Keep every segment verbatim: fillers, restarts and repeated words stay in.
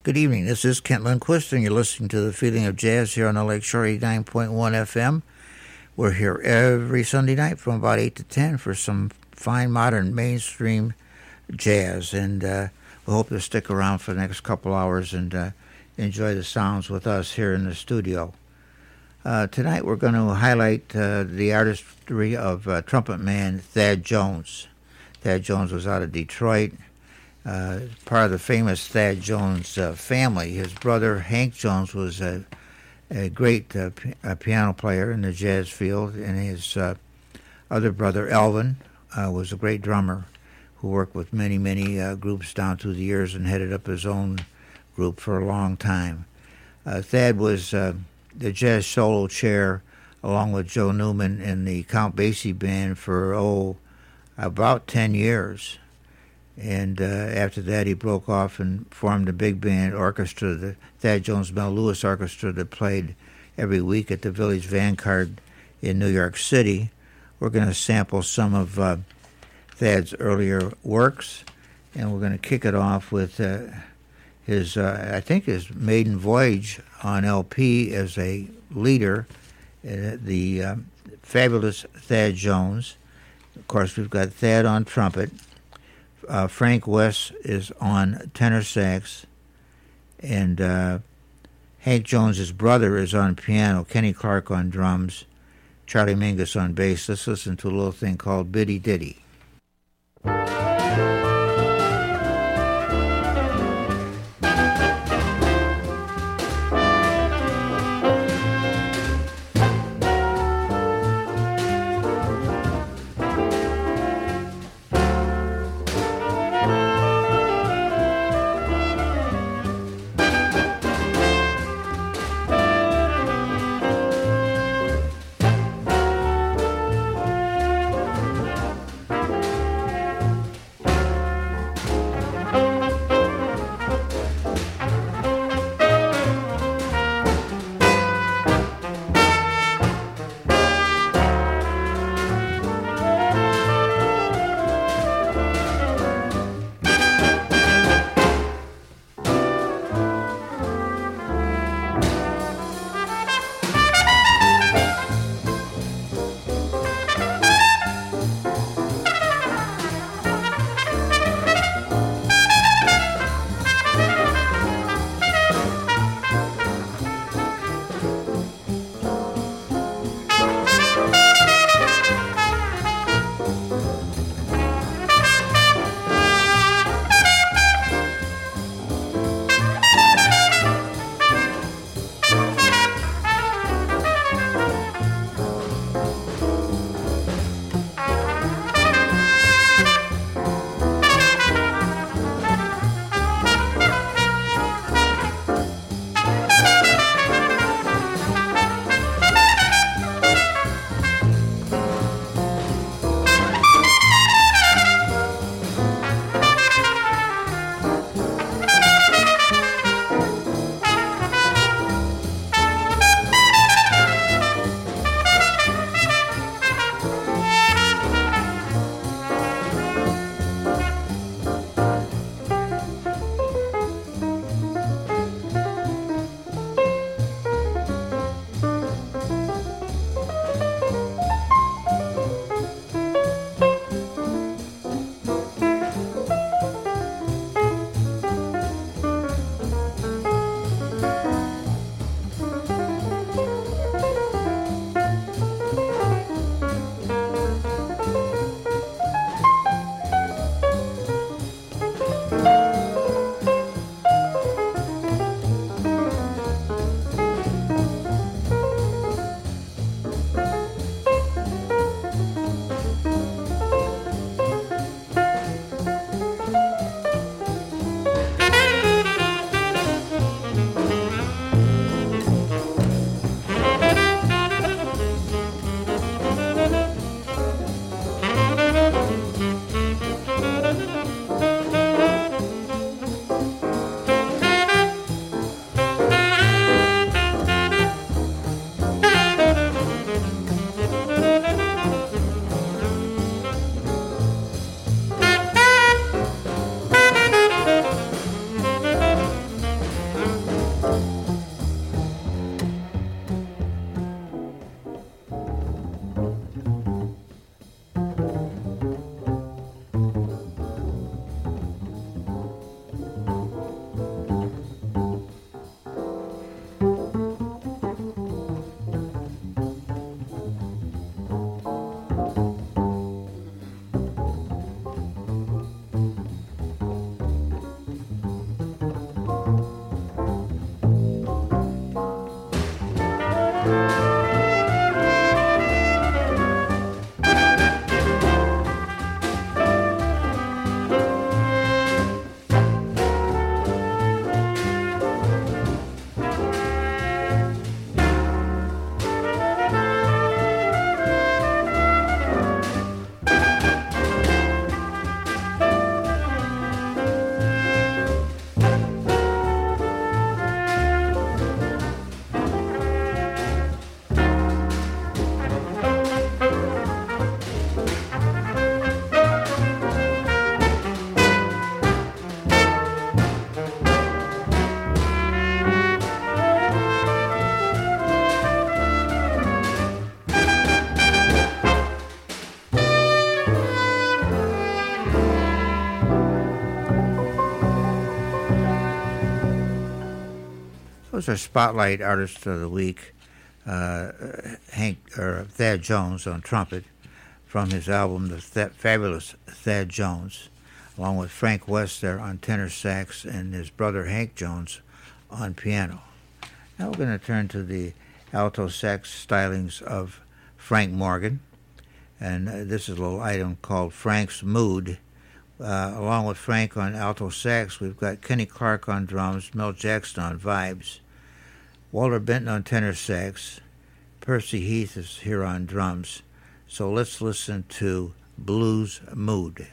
Good evening. This is Kent Lindquist, and you're listening to The Feeling of Jazz here on the Lakeshore eighty-nine point one F M. We're here every Sunday night from about eight to ten for some fine, modern, mainstream jazz, and uh, we hope you'll stick around for the next couple hours and uh, enjoy the sounds with us here in the studio. Uh, tonight we're going to highlight uh, the artistry of uh, trumpet man Thad Jones. Thad Jones was out of Detroit. Uh, part of the famous Thad Jones uh, family. His brother Hank Jones was a, a great uh, p- a piano player in the jazz field, and his uh, other brother Elvin uh, was a great drummer who worked with many, many uh, groups down through the years and headed up his own group for a long time. Uh, Thad was uh, the jazz solo chair along with Joe Newman in the Count Basie band for, oh, about ten years. And uh, after that, he broke off and formed a big band orchestra, the Thad Jones Mel Lewis Orchestra, that played every week at the Village Vanguard in New York City. We're going to sample some of uh, Thad's earlier works, and we're going to kick it off with uh, his, uh, I think, his maiden voyage on L P as a leader, uh, the uh, fabulous Thad Jones. Of course, we've got Thad on trumpet. Uh, Frank West is on tenor sax, and uh, Hank Jones's brother is on piano, Kenny Clark on drums, Charlie Mingus on bass. Let's listen to a little thing called Biddy Diddy. was our Spotlight Artist of the Week, uh, Hank or Thad Jones on trumpet, from his album The Th- Fabulous Thad Jones, along with Frank West there on tenor sax and his brother Hank Jones on piano. Now we're going to turn to the alto sax stylings of Frank Morgan, and uh, this is a little item called Frank's Mood. Uh, along with Frank on alto sax, we've got Kenny Clark on drums, Mel Jackson on vibes, Walter Benton on tenor sax, Percy Heath is here on drums. So let's listen to Blues Mood.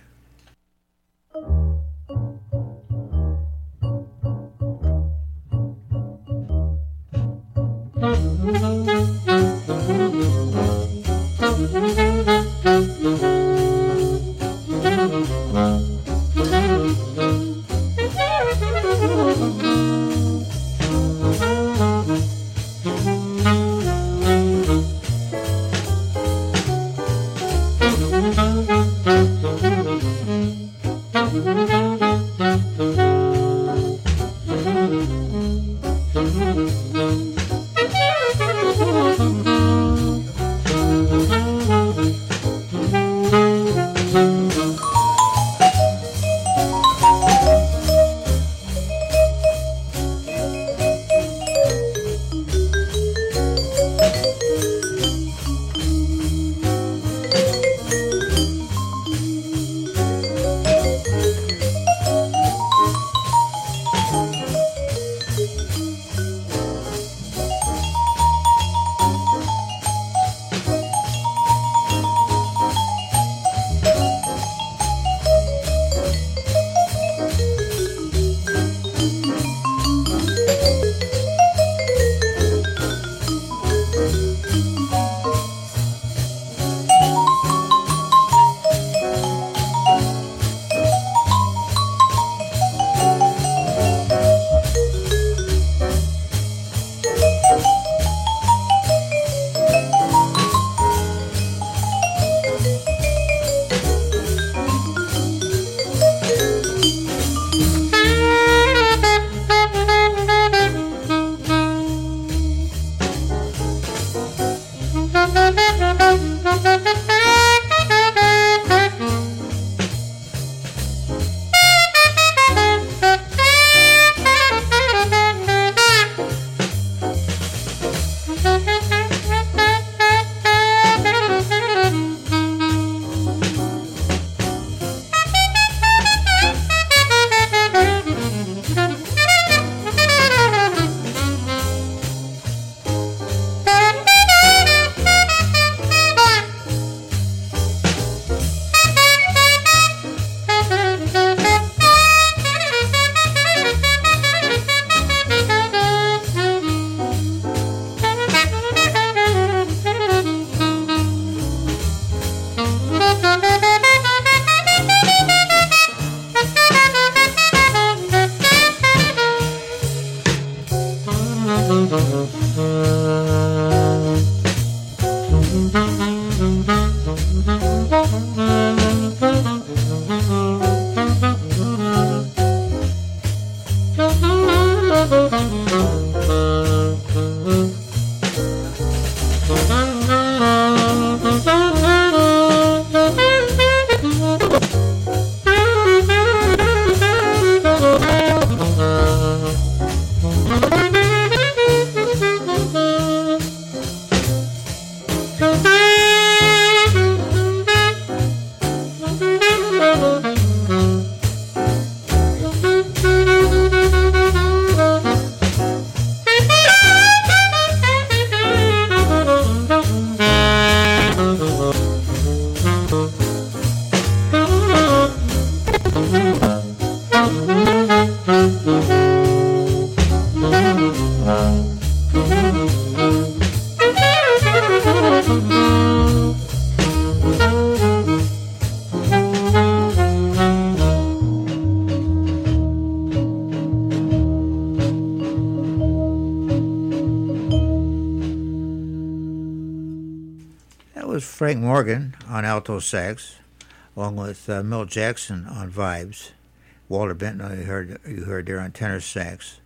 Frank Morgan on alto sax, along with uh, Milt Jackson on vibes, Walter Benton you heard you heard there on tenor sax,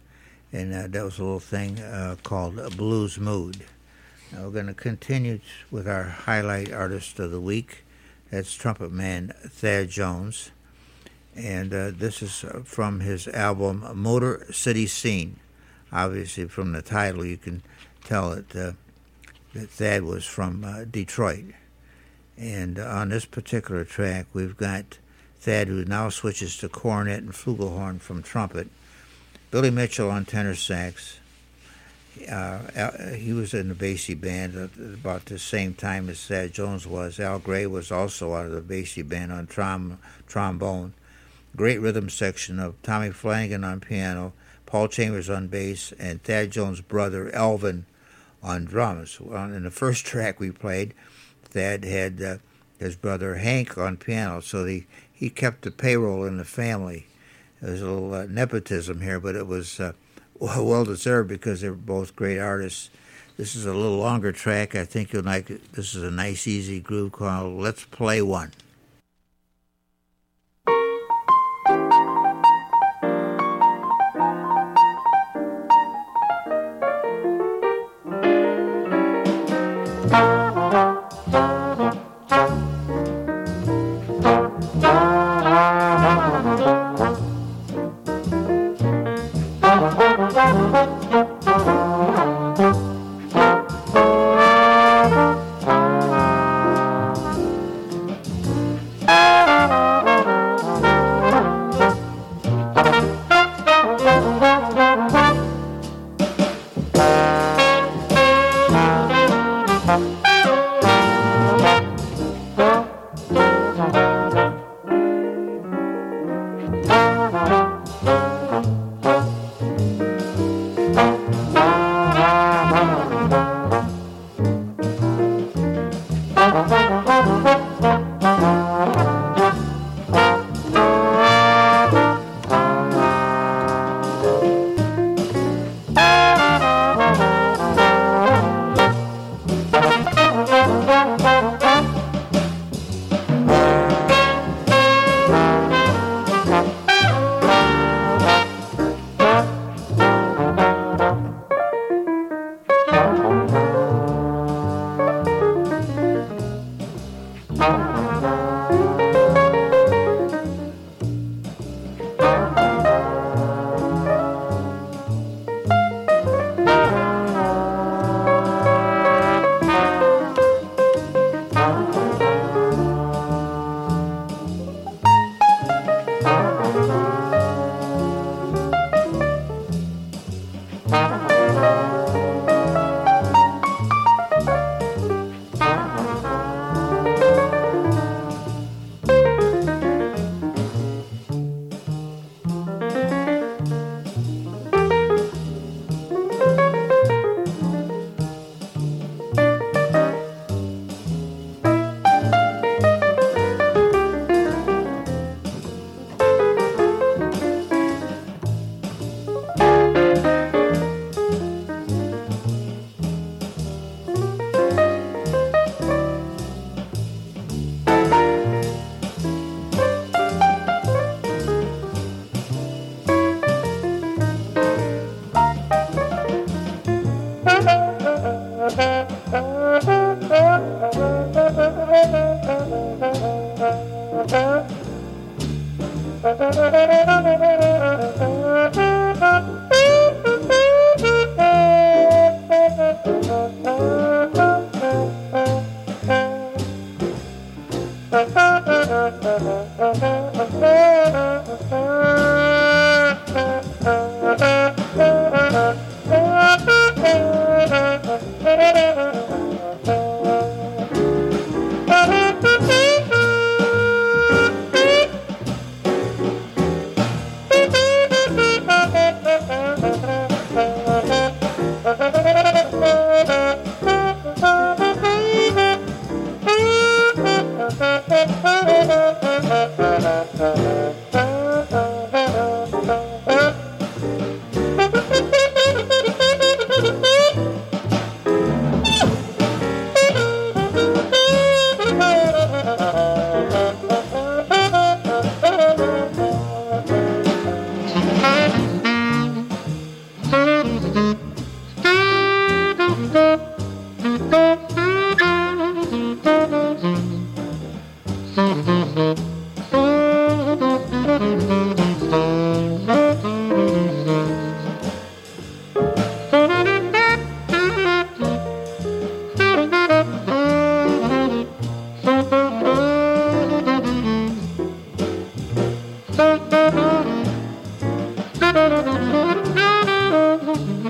and uh, that was a little thing uh, called uh, Blues Mood. Now we're going to continue with our highlight artist of the week. That's trumpet man Thad Jones, and uh, this is from his album Motor City Scene. Obviously, from the title, you can tell it, uh, that Thad was from uh, Detroit. And uh, on this particular track, we've got Thad, who now switches to cornet and flugelhorn from trumpet. Billy Mitchell on tenor sax. Uh, he was in the Basie band at about the same time as Thad Jones was. Al Gray was also out of the Basie band on trom- trombone. Great rhythm section of Tommy Flanagan on piano, Paul Chambers on bass, and Thad Jones' brother Elvin on drums. Well, in the first track we played, Thad had uh, his brother Hank on piano, so the, he kept the payroll in the family. There's a little uh, nepotism here, but it was uh, well-deserved because they were both great artists. This is a little longer track. I think you'll like it. This is a nice, easy groove called Let's Play One.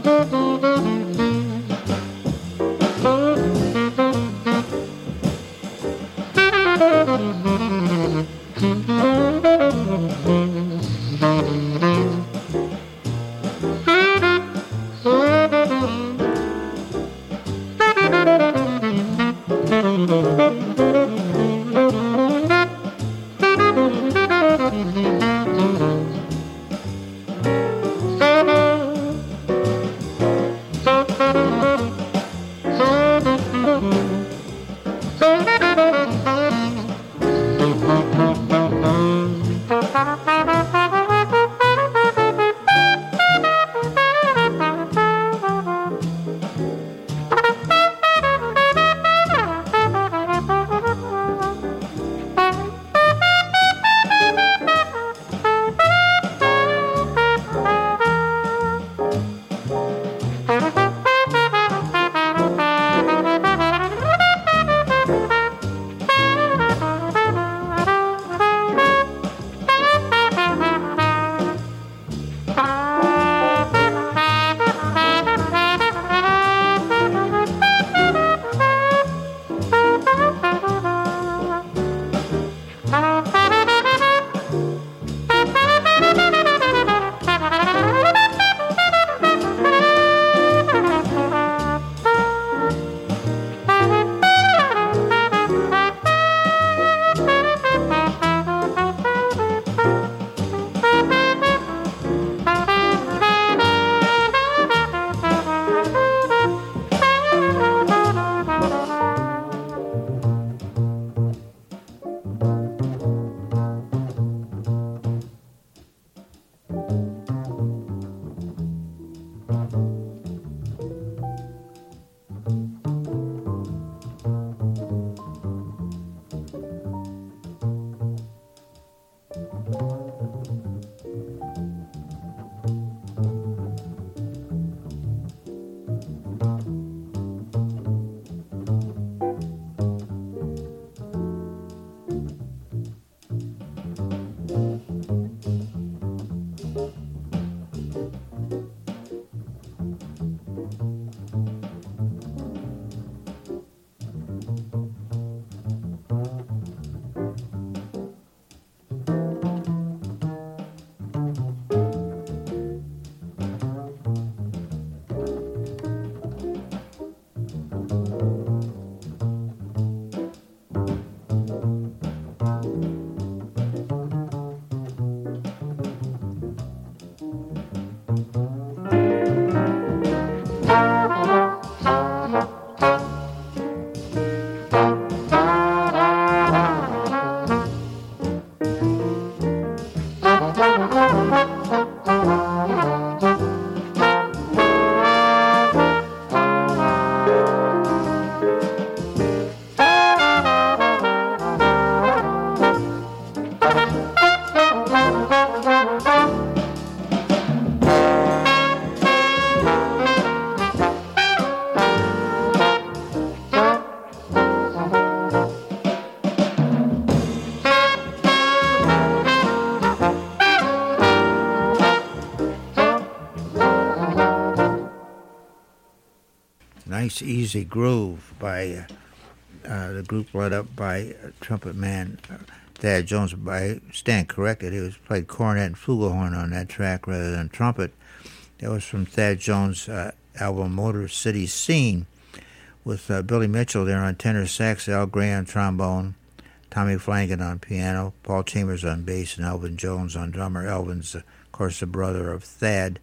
Nice, easy groove by uh, uh, the group led up by uh, trumpet man uh, Thad Jones. I stand corrected. He was played cornet and flugelhorn on that track rather than trumpet. That was from Thad Jones' uh, album Motor City Scene, with uh, Billy Mitchell there on tenor sax, Al Gray on trombone, Tommy Flanagan on piano, Paul Chambers on bass, and Elvin Jones on drummer. Elvin's, of course, the brother of Thad.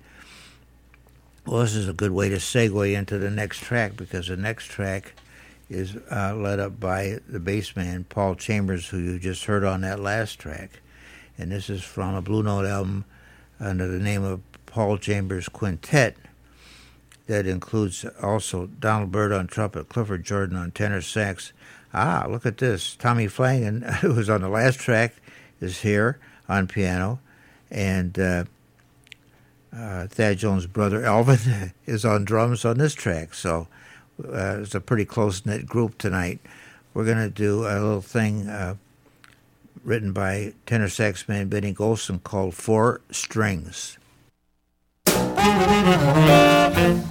Well, this is a good way to segue into the next track, because the next track is uh, led up by the bass man, Paul Chambers, who you just heard on that last track. And this is from a Blue Note album under the name of Paul Chambers Quintet. That includes also Donald Byrd on trumpet, Clifford Jordan on tenor sax. Ah, look at this. Tommy Flanagan, who was on the last track, is here on piano. And uh, uh, Thad Jones' brother, Elvin, is on drums on this track. So uh, it's a pretty close-knit group tonight. We're going to do a little thing uh, written by tenor sax man Benny Golson called Four Strings.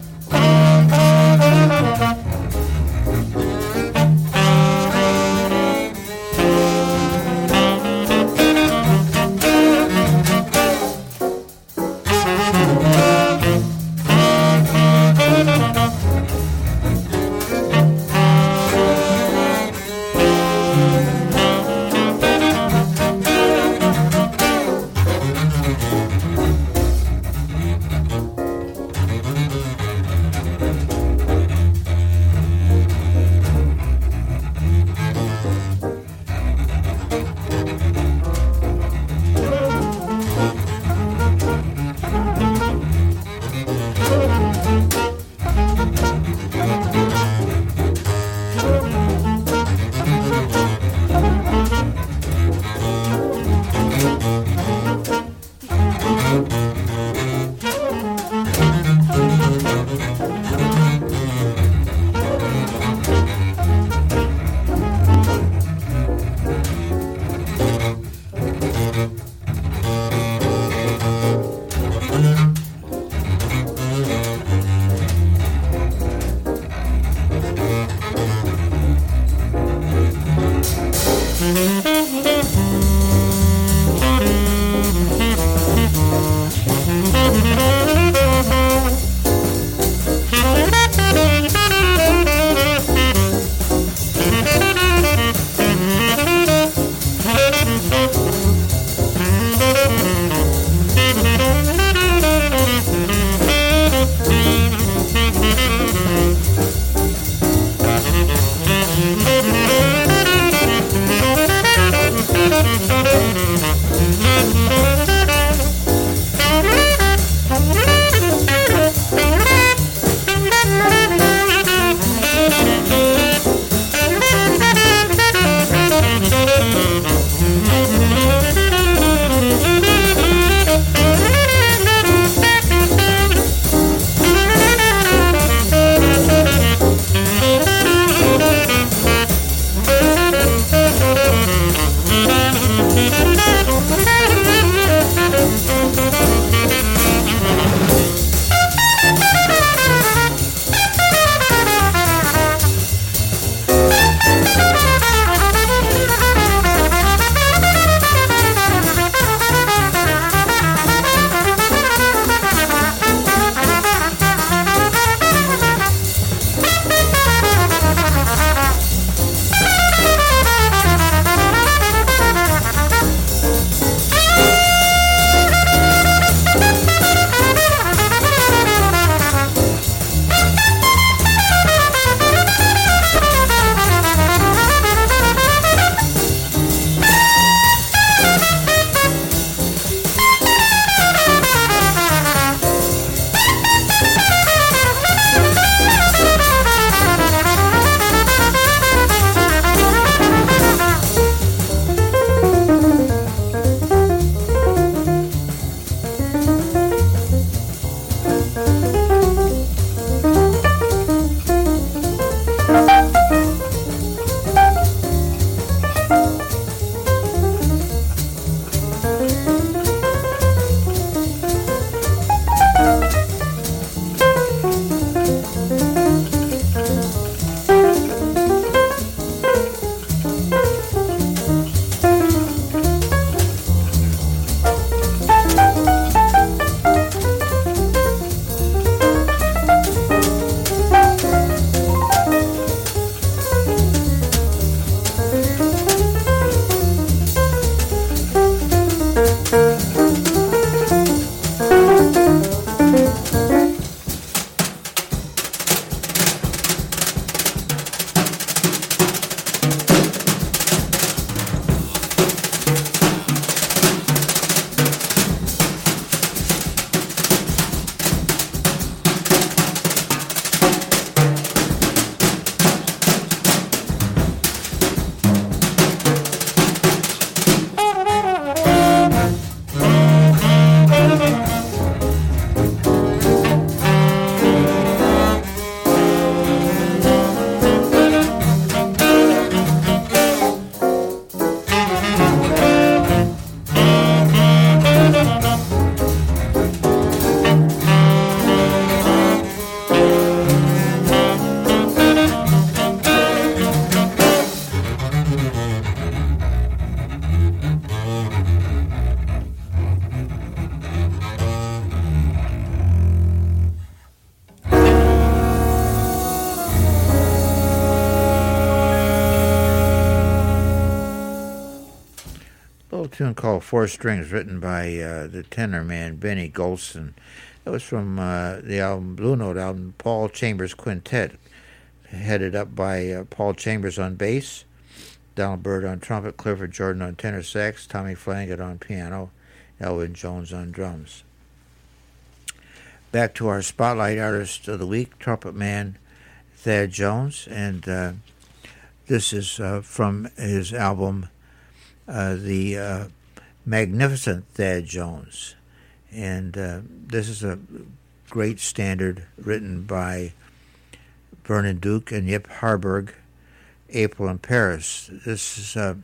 little tune called Four Strings, written by uh, the tenor man Benny Golson. It was from uh, the album Blue Note album, Paul Chambers Quintet, headed up by uh, Paul Chambers on bass, Donald Byrd on trumpet, Clifford Jordan on tenor sax, Tommy Flanagan on piano, Elvin Jones on drums. Back to our Spotlight Artist of the Week, trumpet man Thad Jones, and uh, this is uh, from his album uh, The uh, Magnificent Thad Jones. And uh, this is a great standard written by Vernon Duke and Yip Harburg, April in Paris. This is a,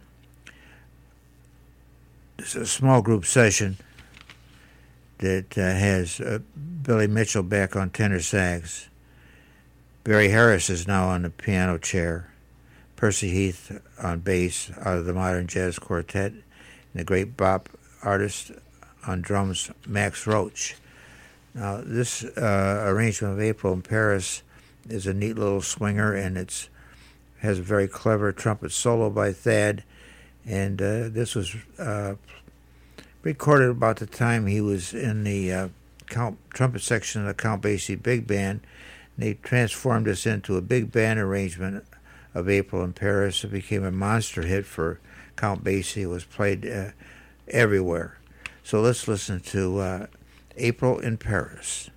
this is a small group session that uh, has uh, Billy Mitchell back on tenor sax. Barry Harris is now on the piano chair. Percy Heath on bass out of the Modern Jazz Quartet. And the great bop artist on drums, Max Roach. Now, this uh, arrangement of April in Paris is a neat little swinger, and it's has a very clever trumpet solo by Thad. And uh, this was uh, recorded about the time he was in the uh, Count, trumpet section of the Count Basie Big Band. And they transformed this into a big band arrangement of April in Paris. It became a monster hit for Count Basie. It was played uh, everywhere. So let's listen to uh, April in Paris.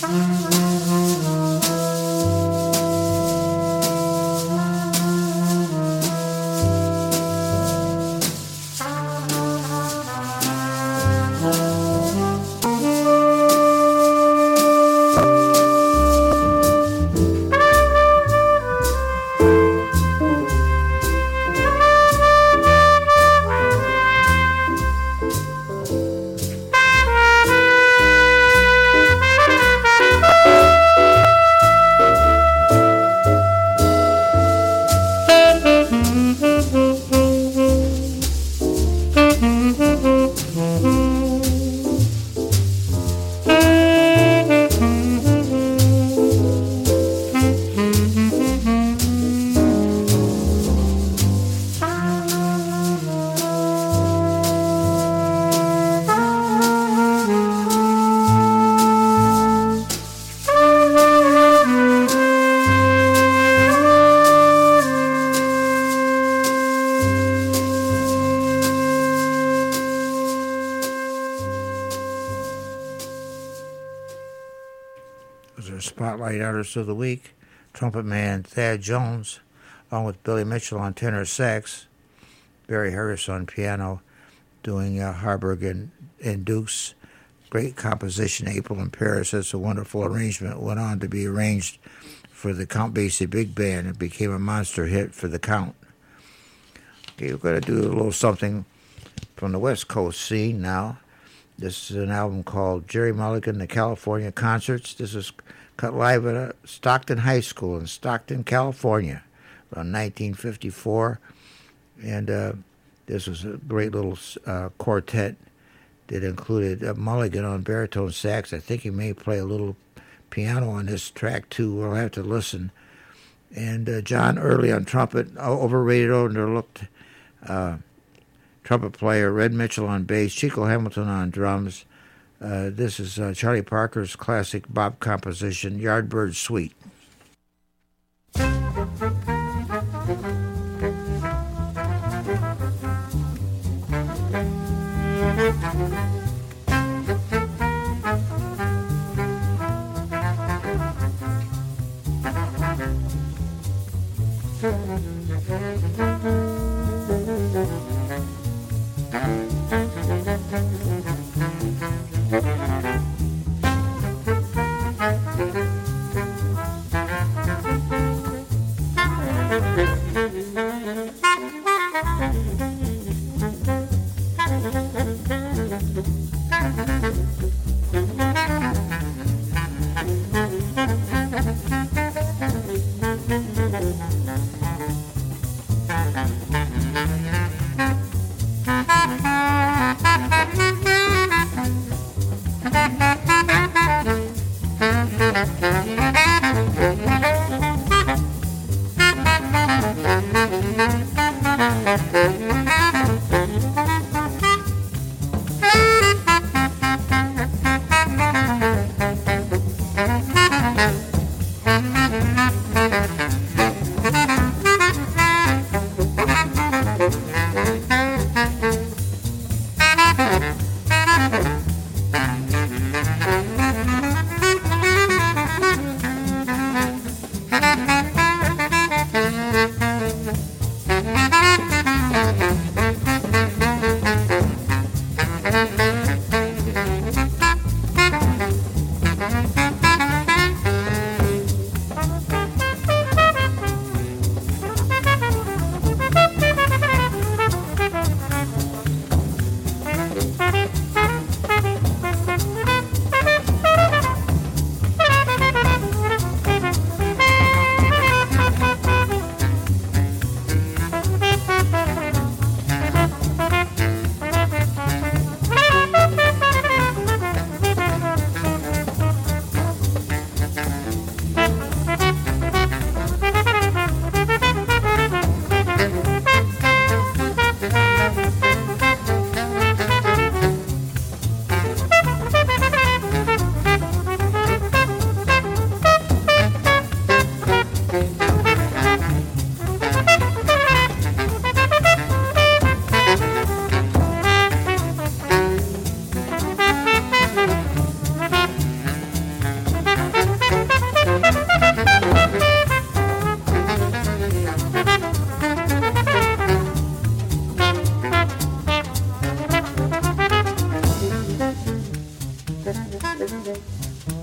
Spotlight Artist of the Week, trumpet man Thad Jones, along with Billy Mitchell on tenor sax, Barry Harris on piano, doing uh, Harburg and, and Dukes. Great composition, April in Paris. That's a wonderful arrangement. Went on to be arranged for the Count Basie Big Band. It became a monster hit for the Count. Okay, we're going to do a little something from the West Coast scene now. This is an album called Jerry Mulligan, The California Concerts. This is cut live at a Stockton High School in Stockton, California, around nineteen fifty-four. And uh, this was a great little uh, quartet that included uh, Mulligan on baritone sax. I think he may play a little piano on this track, too. We'll have to listen. And uh, John Early on trumpet, overrated, overlooked uh, trumpet player. Red Mitchell on bass, Chico Hamilton on drums. Uh, this is uh, Charlie Parker's classic bop composition, Yardbird Suite.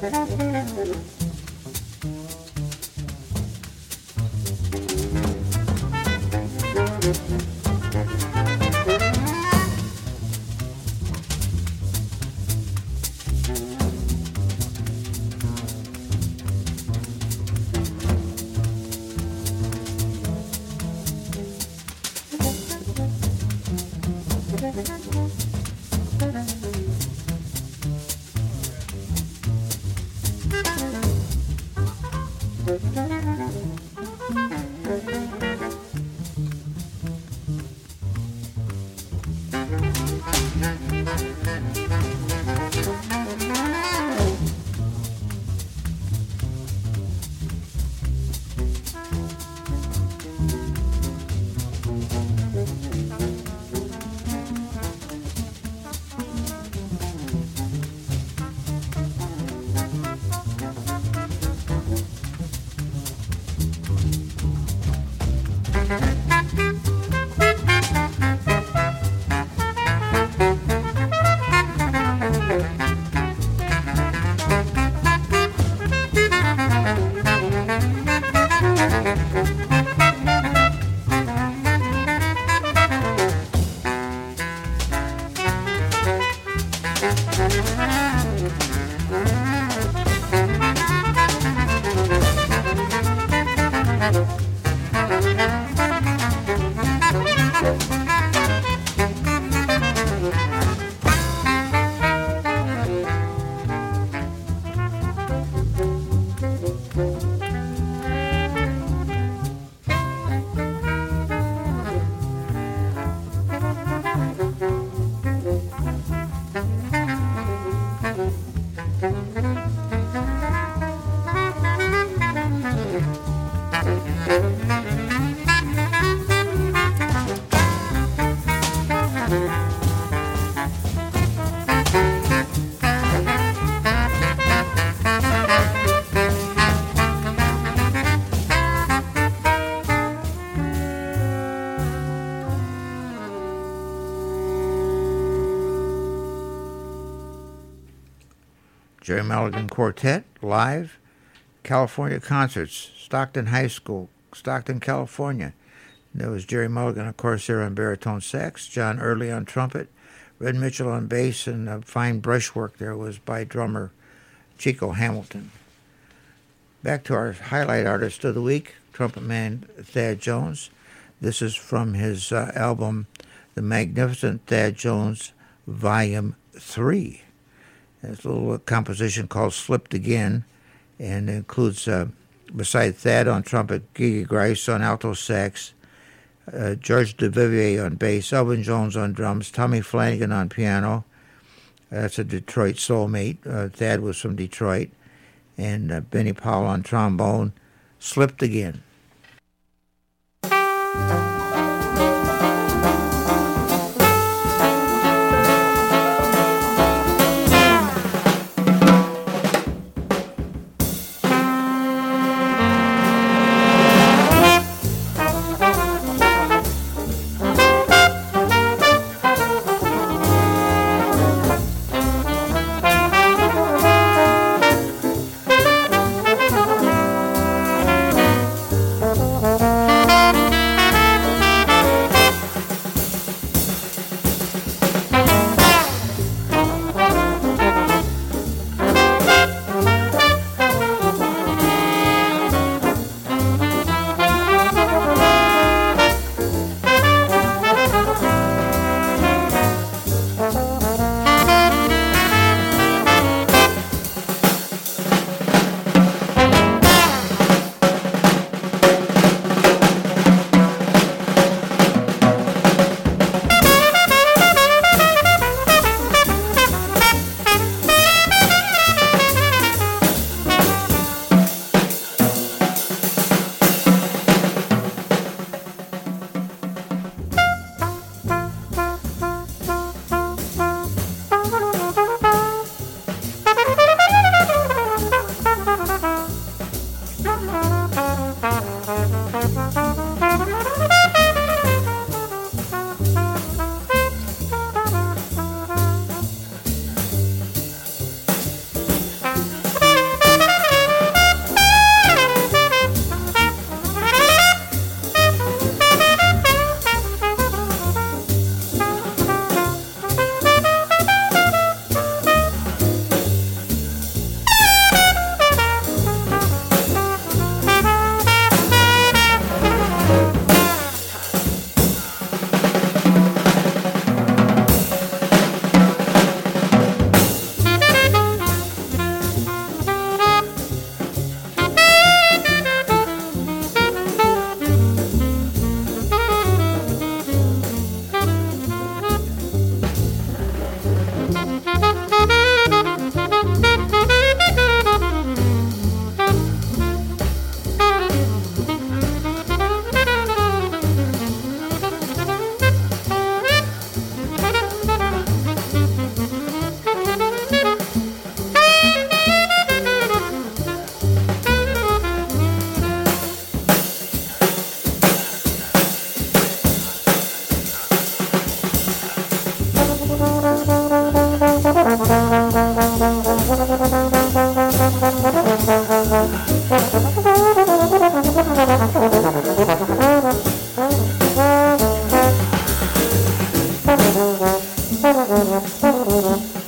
Jerry Mulligan Quartet, live, California concerts, Stockton High School, Stockton, California. There was Jerry Mulligan, of course, there on baritone sax, John Early on trumpet, Red Mitchell on bass, and uh, fine brushwork there was by drummer Chico Hamilton. Back to our highlight artist of the week, trumpet man Thad Jones. This is from his uh, album, The Magnificent Thad Jones, Volume three. It's a little composition called Slipped Again, and it includes, uh, besides Thad on trumpet, Gigi Grice on alto sax, uh, George DeVivier on bass, Elvin Jones on drums, Tommy Flanagan on piano. That's a Detroit soulmate. Uh, Thad was from Detroit. And uh, Benny Powell on trombone. Slipped Again.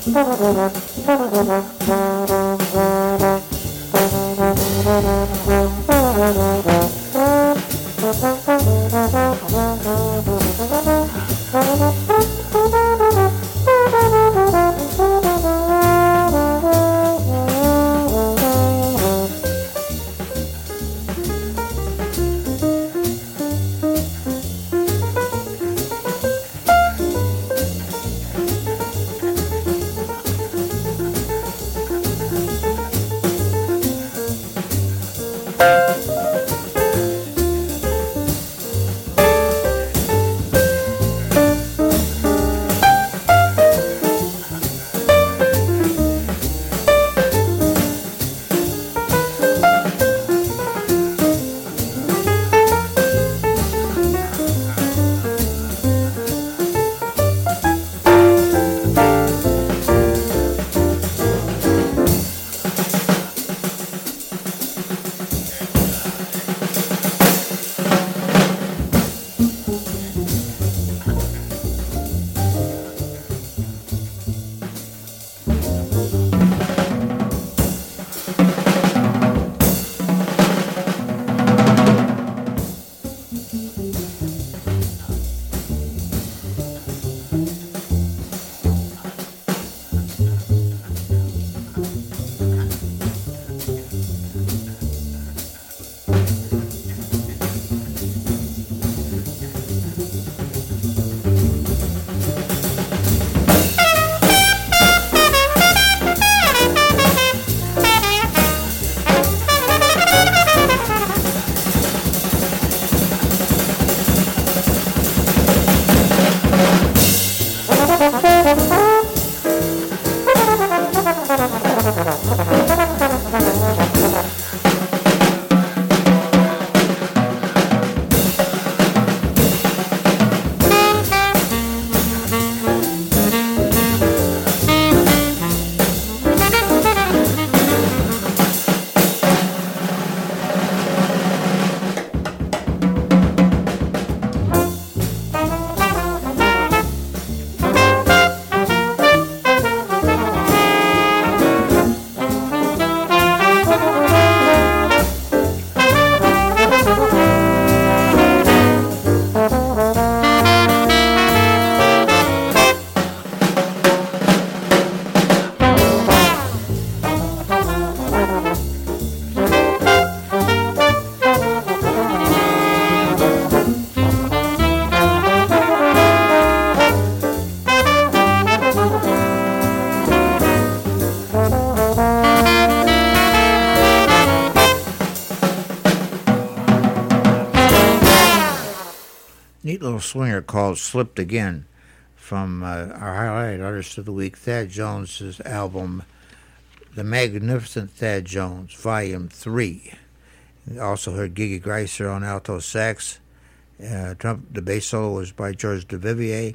Neat little swinger called Slipped Again from uh, our highlight artist of the week, Thad Jones' album, The Magnificent Thad Jones, Volume three. We also heard Gigi Greiser on alto sax. Uh, Trump, the bass solo was by George Duvivier.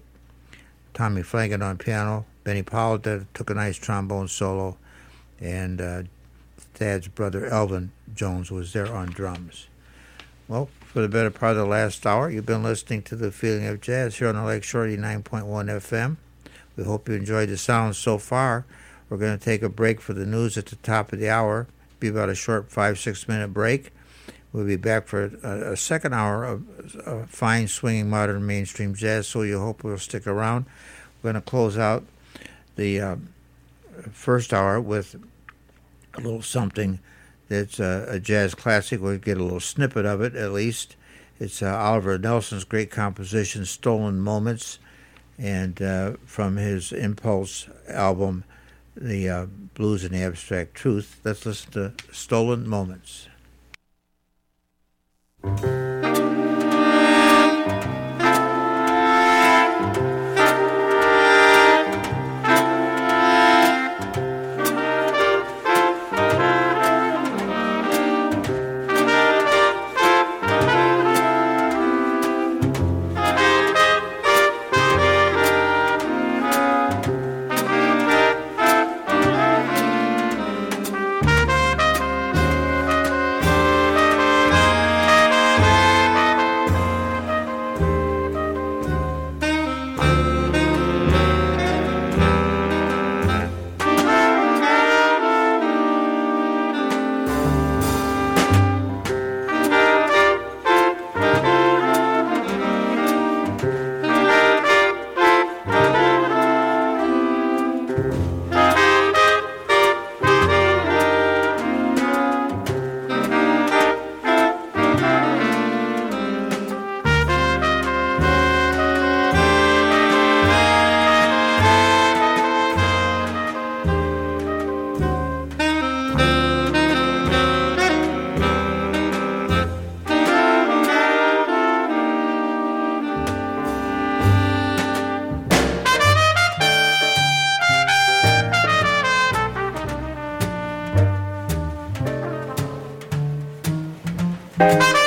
Tommy Flanagan on piano. Benny Powell did, took a nice trombone solo. And uh, Thad's brother Elvin Jones was there on drums. Well, for the better part of the last hour, you've been listening to The Feeling of Jazz here on the Lakeshore eighty-nine point one F M. We hope you enjoyed the sounds so far. We're going to take a break for the news at the top of the hour. Be about a short five, six minute break. We'll be back for a, a second hour of uh, fine, swinging, modern, mainstream jazz, so you hope we'll stick around. We're going to close out the uh, first hour with a little something that's uh, a jazz classic. We'll get a little snippet of it, at least. It's uh, Oliver Nelson's great composition, Stolen Moments, and uh, from his Impulse album, The uh, Blues and the Abstract Truth. Let's listen to Stolen Moments. Bye.